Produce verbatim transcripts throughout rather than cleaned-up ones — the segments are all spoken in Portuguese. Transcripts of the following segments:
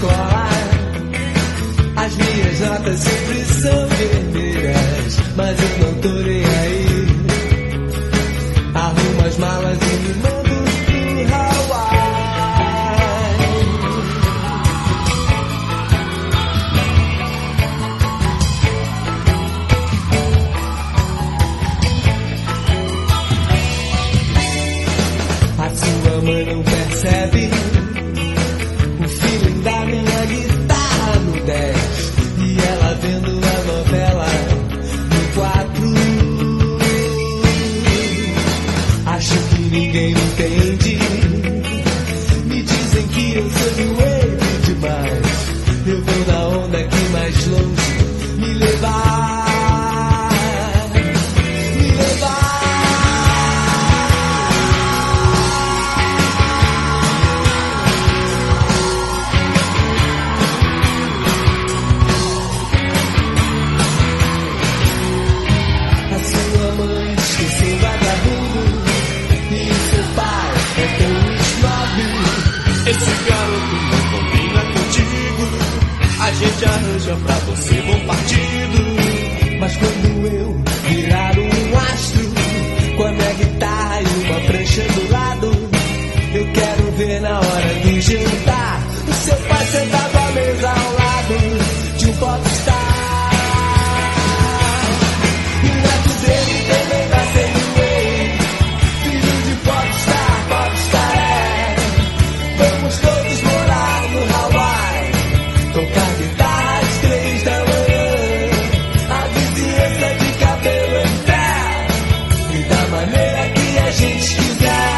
escola. As minhas notas sempre são vermelhas, mas eu não tô nem aí. Arrumo as malas e me mando pro Hawaii. A sua mãe não percebe o feeling da minha guitarra no dez, e ela vendo a novela no quatro. Acho que ninguém me entende. Me dizem que eu sou doente demais. Eu vou na onda que mais longe me levar. Me levar. A sua mãe esqueceu vagabundo e seu pai é tão snob. Esse garoto não combina contigo. A gente arranja pra você bom partido. Mas quando eu virar um astro, com a minha guitarra e uma prancha do lado, eu quero ver na hora do jantar o seu pai sentado à mesa ao lado de um popstar. E o neto dele também vai ser um rei, filho de popstar, popstar é. Vamos todos morar no Hawaii, tocar guitarra às três da manhã, a vizinhança de cabelo em pé, e da maneira que a gente quiser.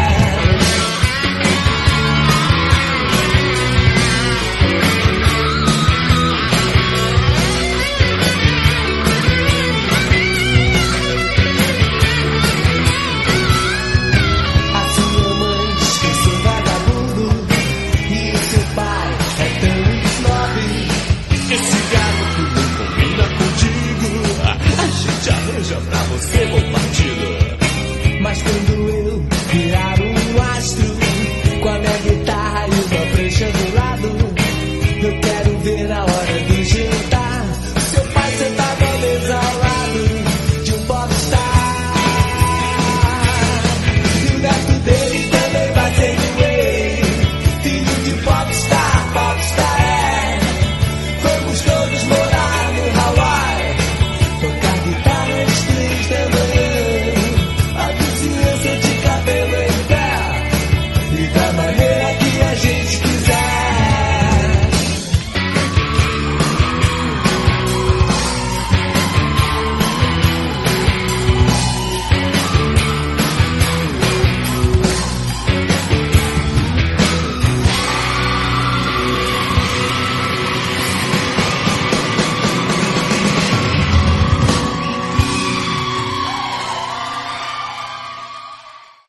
A sua mãe esqueceu vagabundo e o seu pai é tão snob. Esse garoto não combina contigo. A gente arranja pra você bom partido. Mas quando eu virar um astro, com a minha guitarra e uma prancha do lado, eu quero ver na hora